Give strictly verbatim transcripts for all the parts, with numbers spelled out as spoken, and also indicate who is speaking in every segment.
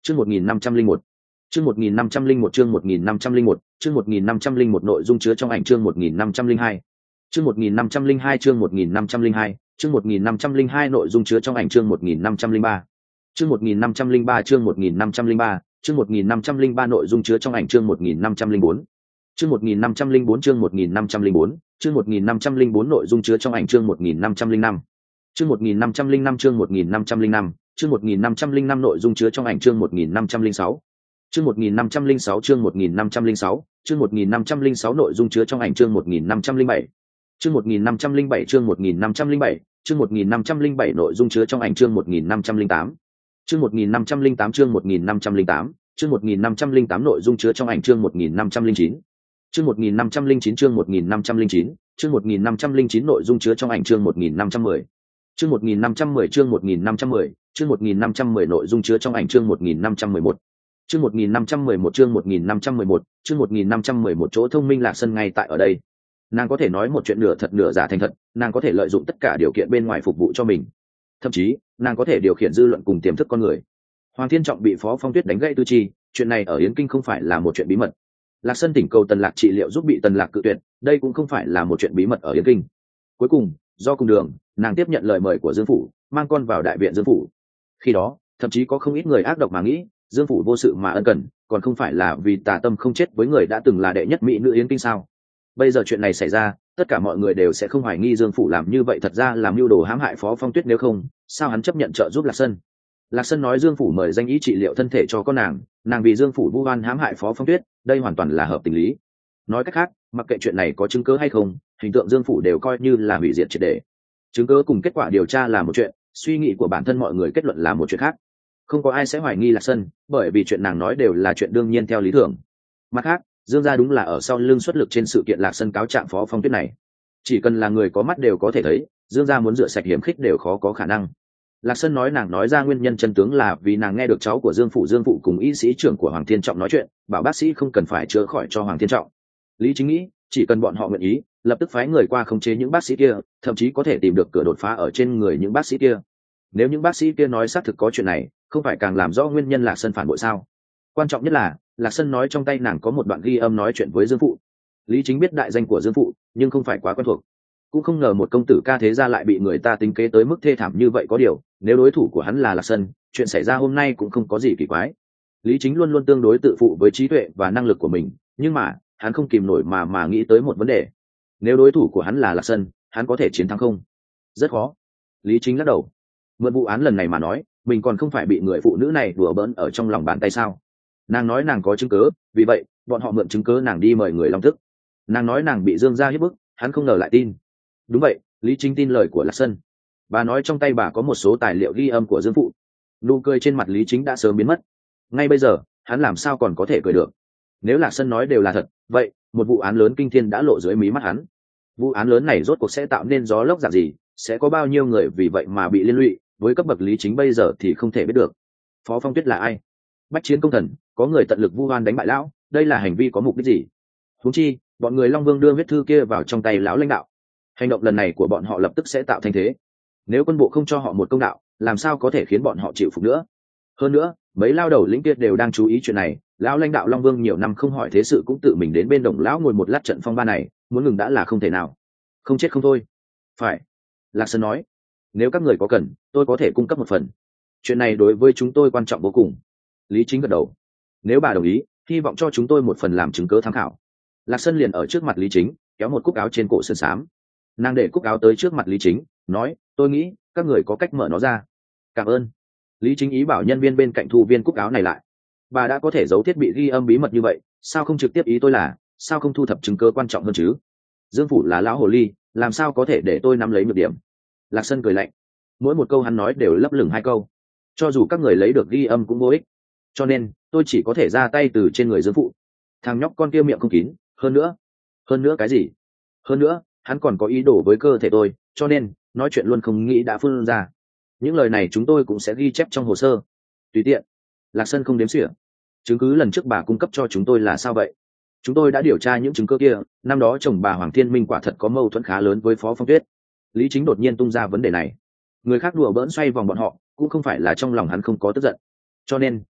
Speaker 1: chương một nghìn năm trăm linh một chương một nghìn năm trăm linh một chương một nghìn năm trăm linh một chương một nghìn năm trăm linh một nội dung chứa trong ảnh chương một nghìn năm trăm linh hai chương một nghìn năm trăm linh hai chương một nghìn năm trăm linh hai chương một nghìn năm trăm linh hai nội dung chứa trong ảnh chương một nghìn năm trăm linh ba chương một nghìn năm trăm linh ba chương một nghìn năm trăm linh ba chương một nghìn năm trăm linh ba nội dung chứa trong ảnh chương một nghìn năm trăm linh bốn chương một nghìn năm trăm linh bốn chương một nghìn năm trăm linh bốn chương một nghìn năm trăm linh bốn nội dung chứa trong ảnh chương một nghìn năm trăm linh năm chương một nghìn năm trăm linh năm chương một nghìn năm trăm linh năm chương một nghìn năm trăm linh năm nội dung chứa trong ảnh chương một nghìn năm trăm linh sáu chương một nghìn năm trăm linh sáu chương một nghìn năm trăm linh sáu chương một nghìn năm trăm linh sáu nội dung chứa trong ảnh chương một nghìn năm trăm linh bảy chương một nghìn năm trăm linh bảy chương một nghìn năm trăm linh bảy chương một nghìn năm trăm linh bảy nội dung chứa trong ảnh chương một nghìn năm trăm linh tám chương một nghìn năm trăm linh tám chương một nghìn năm trăm linh tám chương một nghìn năm trăm linh tám nội dung chứa trong ảnh chương một nghìn năm trăm linh chín chương một nghìn năm trăm linh chín chương một nghìn năm trăm linh chín chương một nghìn năm trăm linh chín nội dung chứa trong ảnh chương một nghìn năm trăm mười chương một nghìn năm trăm mười chương một nghìn năm trăm mười chương một nghìn năm trăm mười nội dung chứa trong ảnh chương một nghìn năm trăm mười một chương một nghìn năm trăm mười một chương một nghìn năm trăm mười một chương một nghìn năm trăm mười một chỗ thông minh lạc sân ngay tại ở đây. Nàng có thể nói một chuyện nửa thật nửa giả thành thật, nàng có thể lợi dụng tất cả điều kiện bên ngoài phục vụ cho mình, thậm chí nàng có thể điều khiển dư luận cùng tiềm thức con người. Hoàng Thiên Trọng bị Phó Phong Tuyết đánh gãy tư chi, chuyện này ở Yến Kinh không phải là một chuyện bí mật. Lạc Sân tỉnh cầu Tần Lạc trị liệu giúp bị Tần Lạc cự tuyệt, đây cũng không phải là một chuyện bí mật ở Yến Kinh. Cuối cùng, do cùng đường, nàng tiếp nhận lời mời của Dương phủ, mang con vào đại viện Dương phủ. Khi đó, thậm chí có không ít người ác độc mà nghĩ, Dương phủ vô sự mà ân cần, còn không phải là vì tà tâm không chết với người đã từng là đệ nhất mỹ nữ Yến Kinh sao? Bây giờ chuyện này xảy ra, tất cả mọi người đều sẽ không hoài nghi Dương phủ làm như vậy thật ra làm mưu đồ hãm hại Phó Phong Tuyết, nếu không, sao hắn chấp nhận trợ giúp Lạc Sân? Lạc Sân nói Dương phủ mời danh ý trị liệu thân thể cho con nàng, nàng vì Dương phủ vu oan hãm hại Phó Phong Tuyết, đây hoàn toàn là hợp tình lý. Nói cách khác, mặc kệ chuyện này có chứng cứ hay không, hình tượng Dương phủ đều coi như là hủy diệt triệt để. Chứng cứ cùng kết quả điều tra là một chuyện, suy nghĩ của bản thân mọi người kết luận là một chuyện khác. Không có ai sẽ hoài nghi Lạc Sân, bởi vì chuyện nàng nói đều là chuyện đương nhiên theo lý thường. Mặt khác, Dương gia đúng là ở sau lưng xuất lực trên sự kiện Lạc Sân cáo trạng Phó Phong Tuyết này. Chỉ cần là người có mắt đều có thể thấy, Dương gia muốn rửa sạch hiểm khích đều khó có khả năng. Lạc Sân nói nàng nói ra nguyên nhân chân tướng là vì nàng nghe được cháu của Dương phụ Dương phụ cùng y sĩ trưởng của Hoàng Thiên Trọng nói chuyện, bảo bác sĩ không cần phải chữa khỏi cho Hoàng Thiên Trọng. Lý Chính nghĩ, chỉ cần bọn họ nguyện ý, lập tức phái người qua khống chế những bác sĩ kia, thậm chí có thể tìm được cửa đột phá ở trên người những bác sĩ kia. Nếu những bác sĩ kia nói xác thực có chuyện này, không phải càng làm rõ nguyên nhân Lạc Sân phản bội sao? Quan trọng nhất là, Lạc Sân nói trong tay nàng có một đoạn ghi âm nói chuyện với Dương phụ. Lý Chính biết đại danh của Dương phụ, nhưng không phải quá quen thuộc. Cũng không ngờ một công tử ca thế gia lại bị người ta tính kế tới mức thê thảm như vậy, có điều, nếu đối thủ của hắn là Lạc Sân, chuyện xảy ra hôm nay cũng không có gì kỳ quái. Lý Chính luôn luôn tương đối tự phụ với trí tuệ và năng lực của mình, nhưng mà, hắn không kìm nổi mà mà nghĩ tới một vấn đề. Nếu đối thủ của hắn là Lạc Sân, hắn có thể chiến thắng không? Rất khó. Lý Chính lắc đầu. Mượn vụ án lần này mà nói, mình còn không phải bị người phụ nữ này đùa bỡn ở trong lòng bàn tay sao? Nàng nói nàng có chứng cứ, vì vậy, bọn họ mượn chứng cứ nàng đi mời người Long Tức. Nàng nói nàng bị Dương gia hiếp bức, hắn không ngờ lại tin. Đúng vậy, Lý Chính tin lời của Lạc Sân. Bà nói trong tay bà có một số tài liệu ghi âm của Dương phụ. Nụ cười trên mặt Lý Chính đã sớm biến mất. Ngay bây giờ, hắn làm sao còn có thể cười được? Nếu Lạc Sân nói đều là thật, vậy một vụ án lớn kinh thiên đã lộ dưới mí mắt hắn. Vụ án lớn này rốt cuộc sẽ tạo nên gió lốc dạng gì, sẽ có bao nhiêu người vì vậy mà bị liên lụy, với cấp bậc Lý Chính bây giờ thì không thể biết được. Phó Phong Tuyết là ai? Bách chiến công thần, có người tận lực vu oan đánh bại lão, đây là hành vi có mục đích gì? Huống chi, bọn người Long Vương đưa huyết thư kia vào trong tay lão lãnh đạo. Hành động lần này của bọn họ lập tức sẽ tạo thành thế. Nếu quân bộ không cho họ một công đạo, làm sao có thể khiến bọn họ chịu phục nữa? Hơn nữa, mấy lao đầu lĩnh kia đều đang chú ý chuyện này, lão lãnh đạo Long Vương nhiều năm không hỏi thế sự cũng tự mình đến bên Đồng lão ngồi một lát trận phong ba này, muốn ngừng đã là không thể nào. Không chết không thôi. Phải. Lạc Sơn nói, nếu các người có cần, tôi có thể cung cấp một phần. Chuyện này đối với chúng tôi quan trọng vô cùng. Lý Chính gật đầu. Nếu bà đồng ý, hy vọng cho chúng tôi một phần làm chứng cớ tham khảo. Lạc Sơn liền ở trước mặt Lý Chính, kéo một cúc áo trên cổ sơn xám. Nàng để cúc áo tới trước mặt Lý Chính, nói, tôi nghĩ các người có cách mở nó ra. Cảm ơn. Lý Chính ý bảo nhân viên bên cạnh thu viên cúc áo này lại. Bà đã có thể giấu thiết bị ghi âm bí mật như vậy, sao không trực tiếp ý tôi là, sao không thu thập chứng cứ quan trọng hơn chứ? Dương phủ là lão hồ ly, làm sao có thể để tôi nắm lấy nhược điểm? Lạc Sân cười lạnh. Mỗi một câu hắn nói đều lấp lửng hai câu. Cho dù các người lấy được ghi âm cũng vô ích. Cho nên, tôi chỉ có thể ra tay từ trên người Dương phụ. Thằng nhóc con kia miệng không kín, hơn nữa. Hơn nữa cái gì? Hơn nữa, hắn còn có ý đồ với cơ thể tôi, cho nên, nói chuyện luôn không nghĩ đã phun ra. Những lời này chúng tôi cũng sẽ ghi chép trong hồ sơ. Tùy tiện. Lạc Sân không đếm xỉa. Chứng cứ lần trước bà cung cấp cho chúng tôi là sao vậy? Chúng tôi đã điều tra những chứng cứ kia, năm đó chồng bà Hoàng Thiên Minh quả thật có mâu thuẫn khá lớn với Phó Phong Tuyết. Lý Chính đột nhiên tung ra vấn đề này. Người khác đùa bỡn xoay vòng bọn họ, cũng không phải là trong lòng hắn không có tức giận. Cho nên,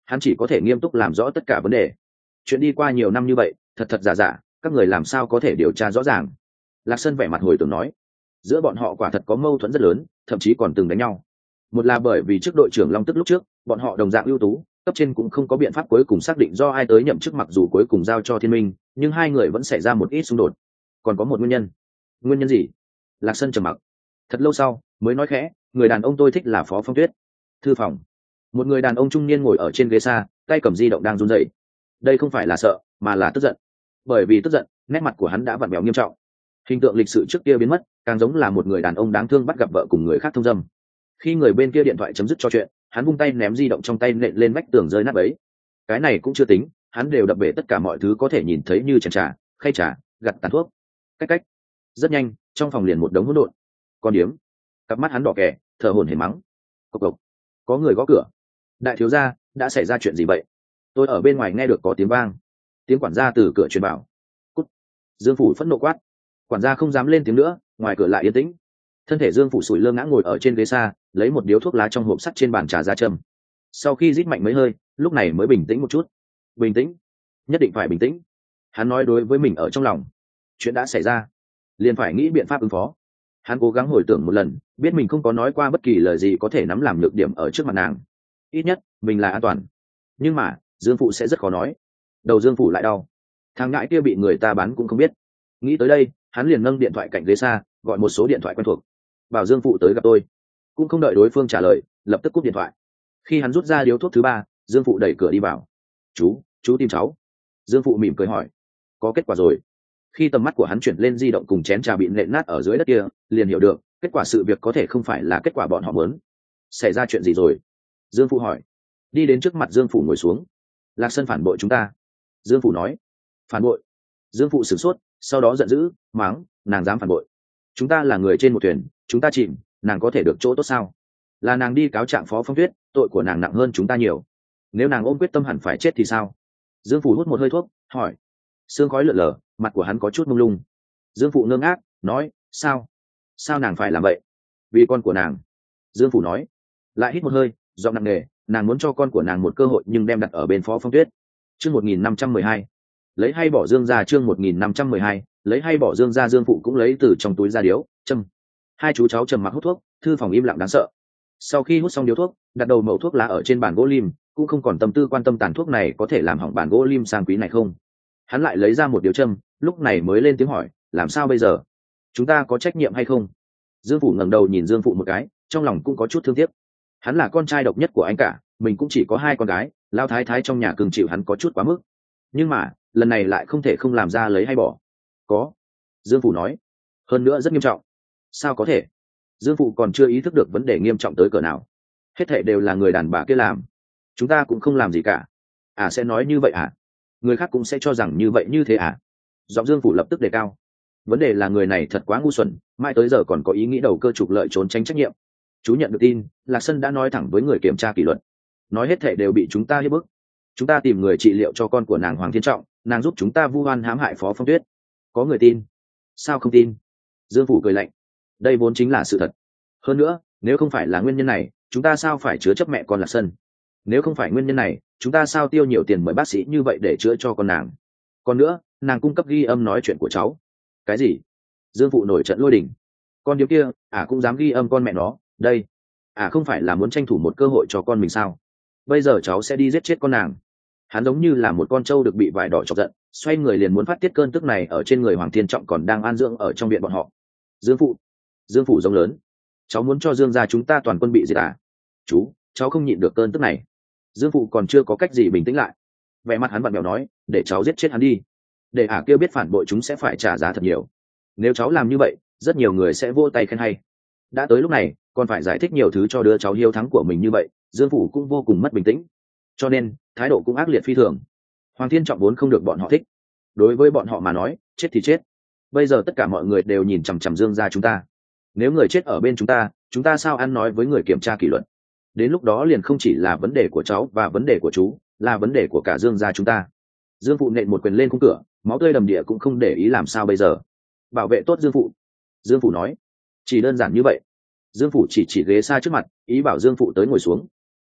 Speaker 1: hắn chỉ có thể nghiêm túc làm rõ tất cả vấn đề. Chuyện đi qua nhiều năm như vậy, thật thật giả giả, các người làm sao có thể điều tra rõ ràng? Lạc Sơn vẻ mặt hồi tưởng nói, giữa bọn họ quả thật có mâu thuẫn rất lớn, thậm chí còn từng đánh nhau. Một là bởi vì trước đội trưởng Long Tức lúc trước, bọn họ đồng dạng ưu tú, cấp trên cũng không có biện pháp cuối cùng xác định do ai tới nhậm chức, mặc dù cuối cùng giao cho Thiên Minh, nhưng hai người vẫn xảy ra một ít xung đột. Còn có một nguyên nhân. Nguyên nhân gì? Lạc Sơn trầm mặc. Thật lâu sau, mới nói khẽ, người đàn ông tôi thích là Phó Phong Tuyết. Thư phòng. Một người đàn ông trung niên ngồi ở trên ghế xa, tay cầm di động đang run rẩy. Đây không phải là sợ, mà là tức giận. Bởi vì tức giận, nét mặt của hắn đã vặn vẹo nghiêm trọng. Hình tượng lịch sự trước kia biến mất, càng giống là một người đàn ông đáng thương bắt gặp vợ cùng người khác thông dâm. Khi người bên kia điện thoại chấm dứt trò chuyện, hắn vung tay ném di động trong tay nện lên vách tường rơi nát ấy. Cái này cũng chưa tính, hắn đều đập bể tất cả mọi thứ có thể nhìn thấy như chén trà, khay trà, gặt tàn thuốc. Cách cách. Rất nhanh, trong phòng liền một đống hỗn độn. Con điếm. Cặp mắt hắn đỏ kẻ, thở hổn hển mắng. Cộc cộc. Có người gõ cửa. Đại thiếu gia, đã xảy ra chuyện gì vậy? Tôi ở bên ngoài nghe được có tiếng vang. Tiếng quản gia từ cửa truyền bảo. Cút. Dương Phủ phẫn nộ quát. Quản gia không dám lên tiếng nữa, ngoài cửa lại yên tĩnh. Thân thể Dương Phủ sủi lơ ngã ngồi ở trên ghế xa, lấy một điếu thuốc lá trong hộp sắt trên bàn trà ra châm. Sau khi rít mạnh mấy hơi, lúc này mới bình tĩnh một chút. Bình tĩnh, nhất định phải bình tĩnh. Hắn nói đối với mình ở trong lòng. Chuyện đã xảy ra, liền phải nghĩ biện pháp ứng phó. Hắn cố gắng hồi tưởng một lần, biết mình không có nói qua bất kỳ lời gì có thể nắm làm nhược điểm ở trước mặt nàng. Ít nhất, mình là an toàn. Nhưng mà, Dương Phụ sẽ rất khó nói. Đầu Dương Phụ lại đau. Thằng ngãi kia bị người ta bắn cũng không biết. Nghĩ tới đây, hắn liền nâng điện thoại cạnh ghế xa, gọi một số điện thoại quen thuộc. Bảo Dương Phụ tới gặp tôi. Cũng không đợi đối phương trả lời, lập tức cúp điện thoại. Khi hắn rút ra điếu thuốc thứ ba, Dương Phụ đẩy cửa đi vào. Chú, chú tìm cháu. Dương Phụ mỉm cười hỏi. Có kết quả rồi. Khi tầm mắt của hắn chuyển lên di động cùng chén trà bị nện nát ở dưới đất kia, liền hiểu được kết quả sự việc có thể không phải là kết quả bọn họ muốn. Xảy ra chuyện gì rồi? Dương Phụ hỏi. Đi đến trước mặt Dương Phụ ngồi xuống. Lạc Sơn phản bội chúng ta. Dương Phụ nói. Phản bội? Dương Phụ sửng sốt, sau đó giận dữ, mắng, nàng dám phản bội? Chúng ta là người trên một thuyền, chúng ta chìm, nàng có thể được chỗ tốt sao? Là nàng đi cáo trạng Phó Phong Tuyết, tội của nàng nặng hơn chúng ta nhiều. Nếu nàng ôm quyết tâm hẳn phải chết thì sao? Dương Phụ hút một hơi thuốc, hỏi. Sương khói lượn lờ, mặt của hắn có chút mông lung. Dương Phụ ngơ ngác, nói, sao? Sao nàng phải làm vậy? Vì con của nàng. Dương Phụ nói. Lại hít một hơi, giọng nặng nề, nàng muốn cho con của nàng một cơ hội nhưng đem đặt ở bên Phó Phong Tuyết. Chương một nghìn năm trăm mười hai. Lấy hay bỏ Dương ra. Chương một nghìn năm trăm mười hai. Lấy hay bỏ Dương ra. Dương Phụ cũng lấy từ trong túi ra điếu, châm. Hai chú cháu trầm mặc hút thuốc, thư phòng im lặng đáng sợ. Sau khi hút xong điếu thuốc, đặt đầu mẩu thuốc lá ở trên bàn gỗ lim, cũng không còn tâm tư quan tâm tàn thuốc này có thể làm hỏng bàn gỗ lim sang quý này không. Hắn lại lấy ra một điếu châm, lúc này mới lên tiếng hỏi, làm sao bây giờ? Chúng ta có trách nhiệm hay không? Dương Phụ ngẩng đầu nhìn Dương Phụ một cái, trong lòng cũng có chút thương tiếc. Hắn là con trai độc nhất của anh cả, mình cũng chỉ có hai con gái, lao thái thái trong nhà cưng chịu hắn có chút quá mức. Nhưng mà, lần này lại không thể không làm ra lấy hay bỏ. Có. Dương Phụ nói. Hơn nữa rất nghiêm trọng. Sao có thể? Dương Phụ còn chưa ý thức được vấn đề nghiêm trọng tới cỡ nào. Hết thảy đều là người đàn bà kia làm. Chúng ta cũng không làm gì cả. À sẽ nói như vậy à? Người khác cũng sẽ cho rằng như vậy như thế à? Giọng Dương Phụ lập tức đề cao. Vấn đề là người này thật quá ngu xuẩn, mãi tới giờ còn có ý nghĩ đầu cơ trục lợi trốn tránh trách nhiệm. Chú nhận được tin, Lạc Sân đã nói thẳng với người kiểm tra kỷ luật. Nói hết thảy đều bị chúng ta hiếp bức. Chúng ta tìm người trị liệu cho con của nàng Hoàng Thiên Trọng, nàng giúp chúng ta vu oan hãm hại Phó Phong Tuyết. Có người tin? Sao không tin? Dương Phụ cười lạnh. Đây vốn chính là sự thật. Hơn nữa, nếu không phải là nguyên nhân này, chúng ta sao phải chứa chấp mẹ con Lạc Sân? Nếu không phải nguyên nhân này, chúng ta sao tiêu nhiều tiền mời bác sĩ như vậy để chữa cho con nàng? Còn nữa, nàng cung cấp ghi âm nói chuyện của cháu. Cái gì? Dương Phụ nổi trận lôi đình. Con điếu kia, à cũng dám ghi âm con mẹ nó, đây. À không phải là muốn tranh thủ một cơ hội cho con mình sao? Bây giờ cháu sẽ đi giết chết con nàng. Hắn giống như là một con trâu được bị vải đỏ chọc giận, xoay người liền muốn phát tiết cơn tức này ở trên người Hoàng Thiên Trọng còn đang an dưỡng ở trong viện bọn họ. Dương Phụ, Dương Phụ giống lớn. Cháu muốn cho Dương gia chúng ta toàn quân bị diệt à? Chú, cháu không nhịn được cơn tức này. Dương Phụ còn chưa có cách gì bình tĩnh lại. Vẻ mặt hắn vặn vẹo nói, để cháu giết chết hắn đi. Để ả kia biết phản bội chúng sẽ phải trả giá thật nhiều. Nếu cháu làm như vậy, rất nhiều người sẽ vỗ tay khen hay. Đã tới lúc này, còn phải giải thích nhiều thứ cho đứa cháu hiếu thắng của mình như vậy, Dương Phụ cũng vô cùng mất bình tĩnh. Cho nên, thái độ cũng ác liệt phi thường. Hoàng Thiên Trọng vốn không được bọn họ thích. Đối với bọn họ mà nói, chết thì chết. Bây giờ tất cả mọi người đều nhìn chằm chằm Dương gia chúng ta. Nếu người chết ở bên chúng ta, chúng ta sao ăn nói với người kiểm tra kỷ luật? Đến lúc đó liền không chỉ là vấn đề của cháu và vấn đề của chú, là vấn đề của cả Dương gia chúng ta. Dương Phụ nện một quyền lên khung cửa, máu tươi đầm địa cũng không để ý làm sao bây giờ. Bảo vệ tốt Dương Phụ. Dương Phụ nói. Chỉ đơn giản như vậy. Dương Phụ chỉ chỉ ghế xa trước mặt, ý bảo Dương Phụ tới ngồi xuống.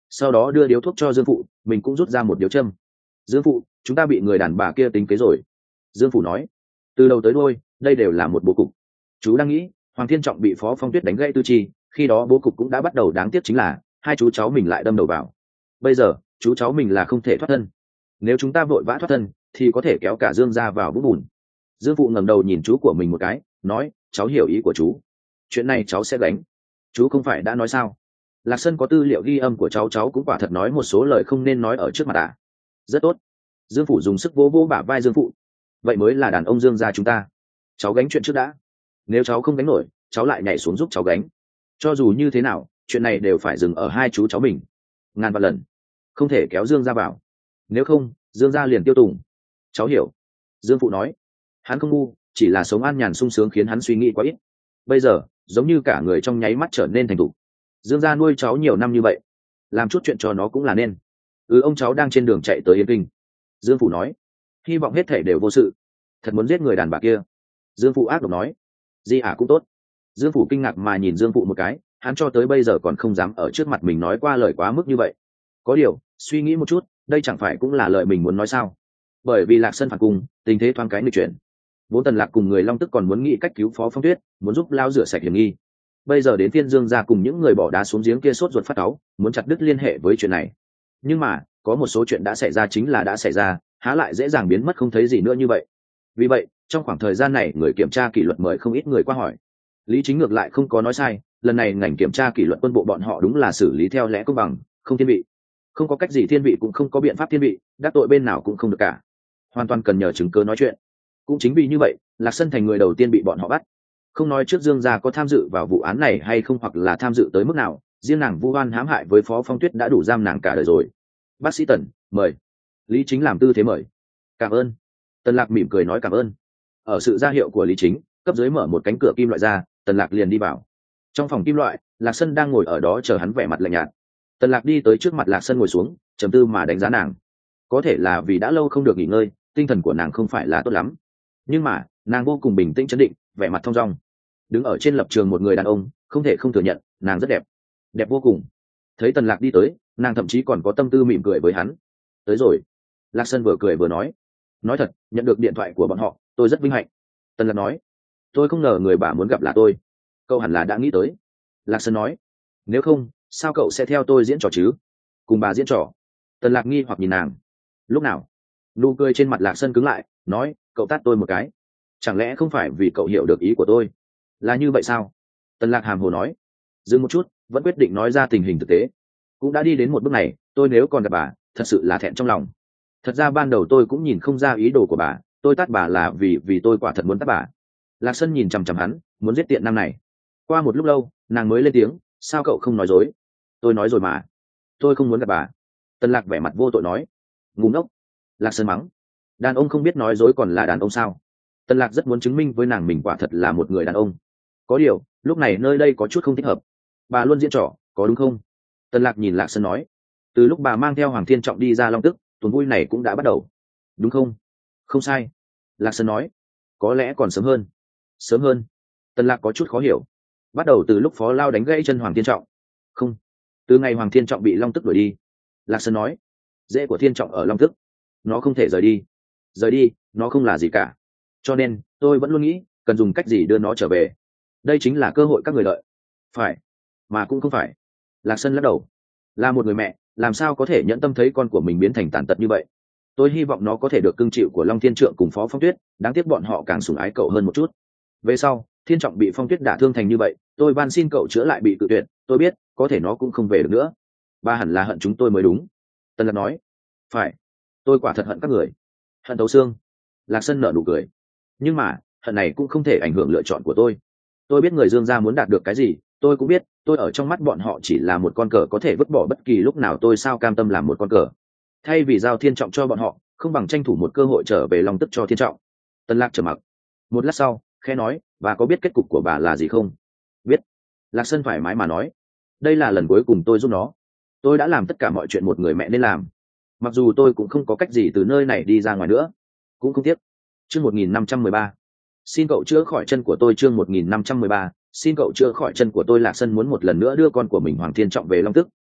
Speaker 1: sau đó đưa điếu thuốc cho Dương Phụ, mình cũng rút ra một điếu châm. Dương Phụ, chúng ta bị người đàn bà kia tính kế rồi. Dương Phụ nói, từ đầu tới đuôi đây đều là một bố cục. Chú đang nghĩ Hoàng Thiên Trọng bị Phó Phong Tuyết đánh gãy tư chi, khi đó bố cục cũng đã bắt đầu, đáng tiếc chính là hai chú cháu mình lại đâm đầu vào. Bây giờ chú cháu mình là không thể thoát thân, nếu chúng ta vội vã thoát thân thì có thể kéo cả Dương ra vào vũng bùn. Dương Phụ ngẩng đầu nhìn chú của mình một cái, nói, cháu hiểu ý của chú, chuyện này cháu sẽ gánh. Chú không phải đã nói sao, Lạc Sân có tư liệu ghi âm của cháu, cháu cũng quả thật nói một số lời không nên nói ở trước mặt à. Rất tốt. Dương Phụ dùng sức vỗ vỗ bả vai Dương Phụ, vậy mới là đàn ông Dương gia chúng ta. Cháu gánh chuyện trước đã, nếu cháu không gánh nổi cháu lại nhảy xuống giúp cháu gánh. Cho dù như thế nào chuyện này đều phải dừng ở hai chú cháu mình, ngàn vạn lần không thể kéo Dương ra vào, nếu không Dương gia liền tiêu tùng. Cháu hiểu. Dương Phụ nói, hắn không ngu, chỉ là sống an nhàn sung sướng khiến hắn suy nghĩ quá ít. Bây giờ giống như cả người trong nháy mắt trở nên thành thục. Dương gia nuôi cháu nhiều năm như vậy, làm chút chuyện cho nó cũng là nên. Ừ, ông cháu đang trên đường chạy tới Yên Kinh. Dương Phụ nói, hy vọng hết thể đều vô sự. Thật muốn giết người đàn bà kia. Dương Phụ ác độc nói, di ả cũng tốt. Dương Phụ kinh ngạc mà nhìn Dương Phụ một cái, hắn cho tới bây giờ còn không dám ở trước mặt mình nói qua lời quá mức như vậy. Có điều suy nghĩ một chút, đây chẳng phải cũng là lời mình muốn nói sao. Bởi vì Lạc Sân phản cung, tình thế thoáng cái nghịch chuyển. Vốn Tần Lạc cùng người Long Tức còn muốn nghĩ cách cứu Phó Phong Tuyết, muốn giúp lao rửa sạch hiểm nghi. Bây giờ đến phiên Dương gia cùng những người bỏ đá xuống giếng kia sốt ruột phát cáu, muốn chặt đứt liên hệ với chuyện này. Nhưng mà có một số chuyện đã xảy ra chính là đã xảy ra, há lại dễ dàng biến mất không thấy gì nữa như vậy. Vì vậy trong khoảng thời gian này người kiểm tra kỷ luật mời không ít người qua hỏi. Lý Chính ngược lại không có nói sai, lần này ngành kiểm tra kỷ luật quân bộ bọn họ đúng là xử lý theo lẽ công bằng, không thiên vị. Không có cách gì thiên vị cũng không có biện pháp thiên vị, đắc tội bên nào cũng không được cả, hoàn toàn cần nhờ chứng cứ nói chuyện. Cũng chính vì như vậy Lạc Sân thành người đầu tiên bị bọn họ bắt. Không nói trước Dương gia có tham dự vào vụ án này hay không, hoặc là tham dự tới mức nào, riêng nàng vu oan hãm hại với Phó Phong Tuyết đã đủ giam nàng cả đời rồi. Bác sĩ Tần, mời. Lý Chính làm tư thế mời. Cảm ơn. Tần Lạc mỉm cười nói cảm ơn. Ở sự ra hiệu của Lý Chính, cấp dưới mở một cánh cửa kim loại ra, Tần Lạc liền đi vào. Trong phòng kim loại, Lạc Sân đang ngồi ở đó chờ hắn, vẻ mặt lạnh nhạt. Tần Lạc đi tới trước mặt Lạc Sân ngồi xuống, trầm tư mà đánh giá nàng. Có thể là vì đã lâu không được nghỉ ngơi, tinh thần của nàng không phải là tốt lắm, nhưng mà nàng vô cùng bình tĩnh trấn định, vẻ mặt thong dong. Đứng ở trên lập trường một người đàn ông, không thể không thừa nhận nàng rất đẹp, đẹp vô cùng. Thấy Tần Lạc đi tới, nàng thậm chí còn có tâm tư mỉm cười với hắn. Tới rồi. Lạc Sân vừa cười vừa nói, nói thật, nhận được điện thoại của bọn họ tôi rất vinh hạnh. Tần Lạc nói, tôi không ngờ người bà muốn gặp là tôi. Cậu hẳn là đã nghĩ tới. Lạc Sân nói, nếu không sao cậu sẽ theo tôi diễn trò chứ? Cùng bà diễn trò? Tần Lạc nghi hoặc nhìn nàng. Lúc nào? Nụ cười trên mặt Lạc Sân cứng lại, nói, cậu tát tôi một cái, chẳng lẽ không phải vì cậu hiểu được ý của tôi? Là như vậy sao? Tần Lạc hàm hồ nói. Dừng một chút, vẫn quyết định nói ra tình hình thực tế. Cũng đã đi đến một bước này, tôi nếu còn gặp bà, thật sự là thẹn trong lòng. Thật ra ban đầu tôi cũng nhìn không ra ý đồ của bà, tôi tát bà là vì vì tôi quả thật muốn tát bà. Lạc Sân nhìn chằm chằm hắn, muốn giết tiện nam này. Qua một lúc lâu, nàng mới lên tiếng, sao cậu không nói dối? Tôi nói rồi mà, tôi không muốn gặp bà. Tần Lạc vẻ mặt vô tội nói. Ngu ngốc. Lạc Sân mắng. Đàn ông không biết nói dối còn là đàn ông sao? Tần Lạc rất muốn chứng minh với nàng mình quả thật là một người đàn ông. Có điều lúc này nơi đây có chút không thích hợp. Bà luôn diễn trò, có đúng không? Tần Lạc nhìn Lạc Sân nói. Từ lúc bà mang theo Hoàng Thiên Trọng đi ra Long Tức, tuần vui này cũng đã bắt đầu, đúng không? Không sai. Lạc Sân nói. Có lẽ còn sớm hơn. Sớm hơn? Tần Lạc có chút khó hiểu. Bắt đầu từ lúc Phó Lao đánh gãy chân Hoàng Thiên Trọng. Không, từ ngày Hoàng Thiên Trọng bị Long Tức đuổi đi. Lạc Sân nói. Rễ của Thiên Trọng ở Long Tức, nó không thể rời đi. Rời đi nó không là gì cả, cho nên tôi vẫn luôn nghĩ cần dùng cách gì đưa nó trở về. Đây chính là cơ hội các người đợi. Phải, mà cũng không phải. Lạc Sân lắc đầu. Là một người mẹ, làm sao có thể nhẫn tâm thấy con của mình biến thành tàn tật như vậy? Tôi hy vọng nó có thể được cưng chịu của Long Thiên Trượng cùng Phó Phong Tuyết, đáng tiếc bọn họ càng sủng ái cậu hơn một chút. Về sau Thiên Trọng bị Phong Tuyết đả thương thành như vậy, tôi van xin cậu chữa lại bị tự tuyệt. Tôi biết có thể nó cũng không về được nữa. Ba hẳn là hận chúng tôi mới đúng. Tần Lạc nói. Phải, tôi quả thật hận các người, hận thấu xương. Lạc Sân nở nụ cười. Nhưng mà hận này cũng không thể ảnh hưởng lựa chọn của tôi. Tôi biết người Dương gia muốn đạt được cái gì, tôi cũng biết tôi ở trong mắt bọn họ chỉ là một con cờ có thể vứt bỏ bất kỳ lúc nào. Tôi sao cam tâm làm một con cờ? Thay vì giao Thiên Trọng cho bọn họ, không bằng tranh thủ một cơ hội trở về Long Tức cho Thiên Trọng. Tần Lạc trầm mặc một lát sau khẽ nói, bà có biết kết cục của bà là gì không? Biết. Lạc Sân thoải mái mà nói. Đây là lần cuối cùng tôi giúp nó. Tôi đã làm tất cả mọi chuyện một người mẹ nên làm. Mặc dù tôi cũng không có cách gì từ nơi này đi ra ngoài nữa, cũng không tiếc. Chương một nghìn năm trăm mười ba, xin cậu chữa khỏi chân của tôi. Chương một nghìn năm trăm mười ba, xin cậu chữa khỏi chân của tôi. Lạc Sân muốn một lần nữa đưa con của mình Hoàng Thiên Trọng về Long Tức,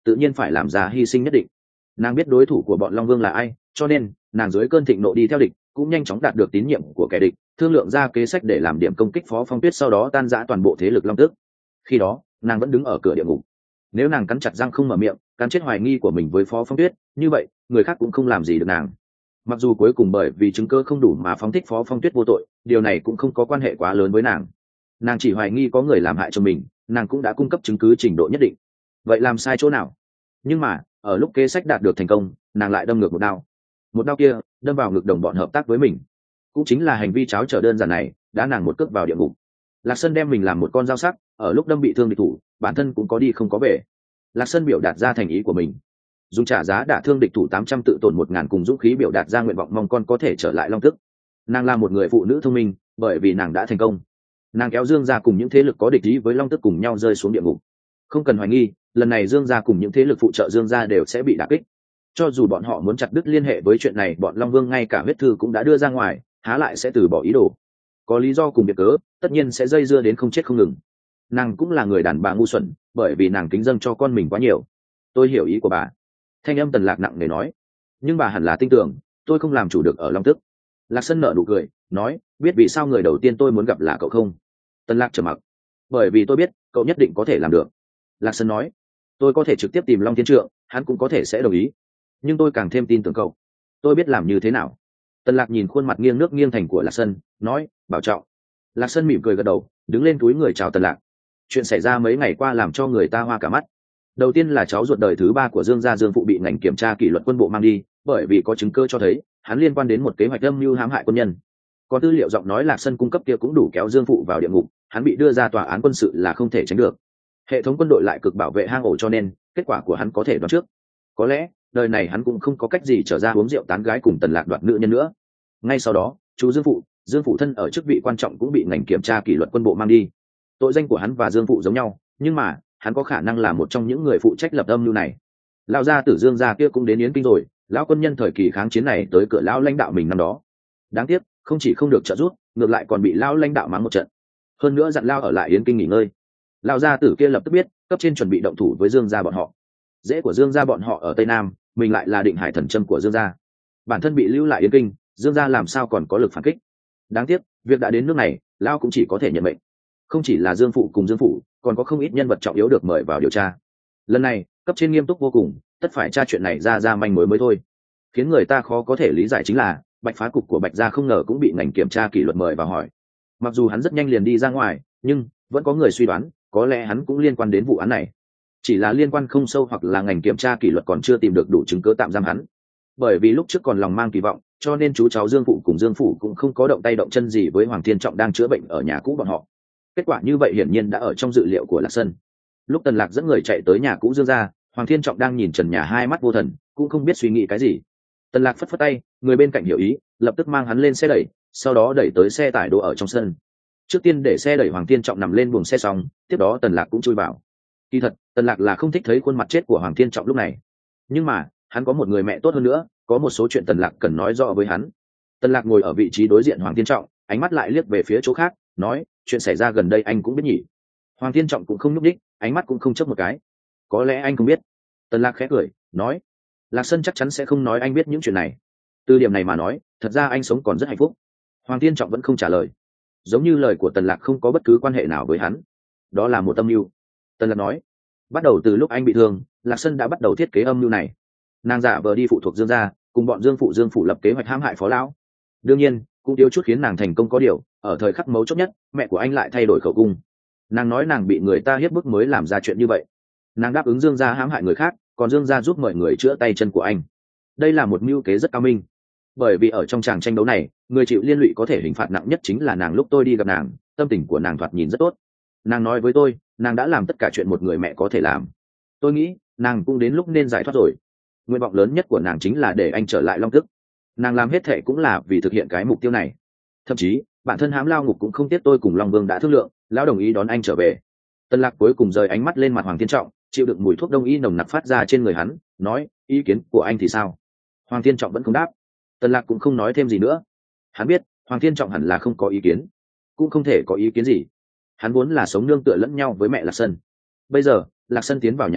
Speaker 1: tự nhiên phải làm ra hy sinh nhất định. Nàng biết đối thủ của bọn Long Vương là ai, cho nên nàng dưới cơn thịnh nộ đi theo địch, cũng nhanh chóng đạt được tín nhiệm của kẻ địch, thương lượng ra kế sách để làm điểm công kích Phó Phong Tuyết, sau đó tan rã toàn bộ thế lực Long Tước. Khi đó nàng vẫn đứng ở cửa địa ngục. Nếu nàng cắn chặt răng không mở miệng, cắn chết hoài nghi của mình với Phó Phong Tuyết, như vậy người khác cũng không làm gì được nàng. Mặc dù cuối cùng bởi vì chứng cứ không đủ mà phóng thích Phó Phong Tuyết vô tội, điều này cũng không có quan hệ quá lớn với nàng. Nàng chỉ hoài nghi có người làm hại cho mình, nàng cũng đã cung cấp chứng cứ trình độ nhất định. Vậy làm sai chỗ nào? Nhưng mà ở lúc kế sách đạt được thành công, nàng lại đâm ngược một đao. Một đao kia đâm vào ngực đồng bọn hợp tác với mình. Cũng chính là hành vi cháo trở đơn giản này đã nàng một cước vào địa ngục. Lạc Sơn đem mình làm một con dao sắc, ở lúc đâm bị thương địch thủ, bản thân cũng có đi không có về. Lạc Sơn biểu đạt ra thành ý của mình, dùng trả giá đả thương địch thủ tám trăm tự tổn một ngàn, cùng dũng khí biểu đạt ra nguyện vọng mong con có thể trở lại Long Tức. Nàng là một người phụ nữ thông minh, bởi vì nàng đã thành công. Nàng kéo Dương gia cùng những thế lực có địch ý với Long Tức cùng nhau rơi xuống địa ngục. Không cần hoài nghi, lần này Dương gia cùng những thế lực phụ trợ Dương gia đều sẽ bị đả kích. Cho dù bọn họ muốn chặt đứt liên hệ với chuyện này, bọn Long Vương ngay cả huyết thư cũng đã đưa ra ngoài, há lại sẽ từ bỏ ý đồ. Có lý do cùng việc cớ, tất nhiên sẽ dây dưa đến không chết không ngừng. Nàng cũng là người đàn bà ngu xuẩn, bởi vì nàng kính dâng cho con mình quá nhiều. Tôi hiểu ý của bà. Thanh âm Tần Lạc nặng nề nói. Nhưng bà hẳn là tin tưởng tôi không làm chủ được ở Long Tức. Lạc Sơn nở nụ cười, nói, biết vì sao người đầu tiên tôi muốn gặp là cậu không? Tần Lạc trầm mặc. Bởi vì tôi biết cậu nhất định có thể làm được. Lạc Sơn nói. Tôi có thể trực tiếp tìm Long Thiên Trượng, hắn cũng có thể sẽ đồng ý. Nhưng tôi càng thêm tin tưởng cậu. Tôi biết làm như thế nào. Tần Lạc nhìn khuôn mặt nghiêng nước nghiêng thành của Lạc Sơn, nói, bảo trọng. Lạc Sơn mỉm cười gật đầu, đứng lên túi người chào Tần Lạc. Chuyện xảy ra mấy ngày qua làm cho người ta hoa cả mắt. Đầu tiên là cháu ruột đời thứ ba của Dương gia Dương Phụ bị ngành kiểm tra kỷ luật quân bộ mang đi, bởi vì có chứng cứ cho thấy hắn liên quan đến một kế hoạch âm mưu hãm hại quân nhân. Có tư liệu giọng nói Lạc Sơn cung cấp kia cũng đủ kéo Dương Phụ vào địa ngục, hắn bị đưa ra tòa án quân sự là không thể tránh được. Hệ thống quân đội lại cực bảo vệ hang ổ, cho nên kết quả của hắn có thể đoán trước. Có lẽ đời này hắn cũng không có cách gì trở ra uống rượu tán gái cùng Tần Lạc đoạt nữ nhân nữa. Ngay sau đó, chú Dương Phụ, Dương Phụ thân ở chức vị quan trọng cũng bị ngành kiểm tra kỷ luật quân bộ mang đi. Tội danh của hắn và Dương Phụ giống nhau, nhưng mà hắn có khả năng là một trong những người phụ trách lập âm mưu này. Lão gia tử Dương gia kia cũng đến Yến Kinh rồi, lão quân nhân thời kỳ kháng chiến này tới cửa lão lãnh đạo mình năm đó. Đáng tiếc, không chỉ không được trợ giúp, ngược lại còn bị lão lãnh đạo mắng một trận. Hơn nữa dặn lão ở lại Yến Kinh nghỉ ngơi. Lão gia tử kia lập tức biết, cấp trên chuẩn bị động thủ với Dương gia bọn họ. Rễ của Dương gia bọn họ ở Tây Nam, mình lại là định hải thần châm của Dương gia. Bản thân bị lưu lại Yến Kinh, Dương gia làm sao còn có lực phản kích. Đáng tiếc, việc đã đến nước này, lão cũng chỉ có thể nhận mệnh. Không chỉ là Dương Phụ cùng Dương Phụ, còn có không ít nhân vật trọng yếu được mời vào điều tra. Lần này cấp trên nghiêm túc vô cùng, tất phải tra chuyện này ra ra manh mối mới thôi. Khiến người ta khó có thể lý giải chính là Bạch Phá cục của Bạch gia không ngờ cũng bị ngành kiểm tra kỷ luật mời vào hỏi. Mặc dù hắn rất nhanh liền đi ra ngoài, nhưng vẫn có người suy đoán có lẽ hắn cũng liên quan đến vụ án này. Chỉ là liên quan không sâu, hoặc là ngành kiểm tra kỷ luật còn chưa tìm được đủ chứng cứ tạm giam hắn. Bởi vì lúc trước còn lòng mang kỳ vọng, cho nên chú cháu Dương Phụ cùng Dương Phụ cũng không có động tay động chân gì với Hoàng Thiên Trọng đang chữa bệnh ở nhà cũ bọn họ. Kết quả như vậy hiển nhiên đã ở trong dự liệu của Lạc Sơn. Lúc Tần Lạc dẫn người chạy tới nhà cũ Dương gia, Hoàng Thiên Trọng đang nhìn trần nhà hai mắt vô thần, cũng không biết suy nghĩ cái gì. Tần Lạc phất phất tay, người bên cạnh hiểu ý, lập tức mang hắn lên xe đẩy, sau đó đẩy tới xe tải đỗ ở trong sân. Trước tiên để xe đẩy Hoàng Thiên Trọng nằm lên buồng xe, xong tiếp đó Tần Lạc cũng chui vào. Kỳ thật Tần Lạc là không thích thấy khuôn mặt chết của Hoàng Thiên Trọng lúc này, nhưng mà hắn có một người mẹ tốt hơn nữa, có một số chuyện Tần Lạc cần nói rõ với hắn. Tần Lạc ngồi ở vị trí đối diện Hoàng Thiên Trọng, ánh mắt lại liếc về phía chỗ khác, nói, chuyện xảy ra gần đây anh cũng biết nhỉ? Hoàng Thiên Trọng cũng không nhúc nhích, ánh mắt cũng không chớp một cái. Có lẽ anh không biết. Tần Lạc khẽ cười, nói, Lạc Sơn chắc chắn sẽ không nói anh biết những chuyện này. Từ điểm này mà nói, thật ra anh sống còn rất hạnh phúc. Hoàng Thiên Trọng vẫn không trả lời, giống như lời của Tần Lạc không có bất cứ quan hệ nào với hắn. Đó là một âm mưu. Tần Lạc nói, bắt đầu từ lúc anh bị thương, Lạc Sơn đã bắt đầu thiết kế âm mưu này. Nàng giả vờ đi phụ thuộc Dương gia, cùng bọn Dương Phụ Dương Phụ lập kế hoạch hãm hại Phó lão. Đương nhiên cũng tiêu chút khiến nàng thành công có điều, ở thời khắc mấu chốt nhất, mẹ của anh lại thay đổi khẩu cung. Nàng nói nàng bị người ta hiếp bức mới làm ra chuyện như vậy. Nàng đáp ứng Dương gia hãm hại người khác, còn Dương gia giúp mọi người chữa tay chân của anh. Đây là một mưu kế rất cao minh. Bởi vì ở trong tràng tranh đấu này, người chịu liên lụy có thể hình phạt nặng nhất chính là nàng. Lúc tôi đi gặp nàng, tâm tình của nàng thoạt nhìn rất tốt. Nàng nói với tôi, nàng đã làm tất cả chuyện một người mẹ có thể làm. Tôi nghĩ nàng cũng đến lúc nên giải thoát rồi. Nguyện vọng lớn nhất của nàng chính là để anh trở lại Long Tức. Nàng làm hết thệ cũng là vì thực hiện cái mục tiêu này. Thậm chí bản thân hám lao ngục cũng không tiếc tôi cùng Long Vương đã thương lượng, lão đồng ý đón anh trở về. Tần Lạc cuối cùng rời ánh mắt lên mặt Hoàng Thiên Trọng, chịu đựng mùi thuốc đông y nồng nặc phát ra trên người hắn, nói, ý kiến của anh thì sao? Hoàng Thiên Trọng vẫn không đáp. Tần Lạc cũng không nói thêm gì nữa. Hắn biết Hoàng Thiên Trọng hẳn là không có ý kiến, cũng không thể có ý kiến gì. Hắn vốn là sống nương tựa lẫn nhau với mẹ Lạc Sơn. Bây giờ Lạc Sơn tiến vào nhà giam,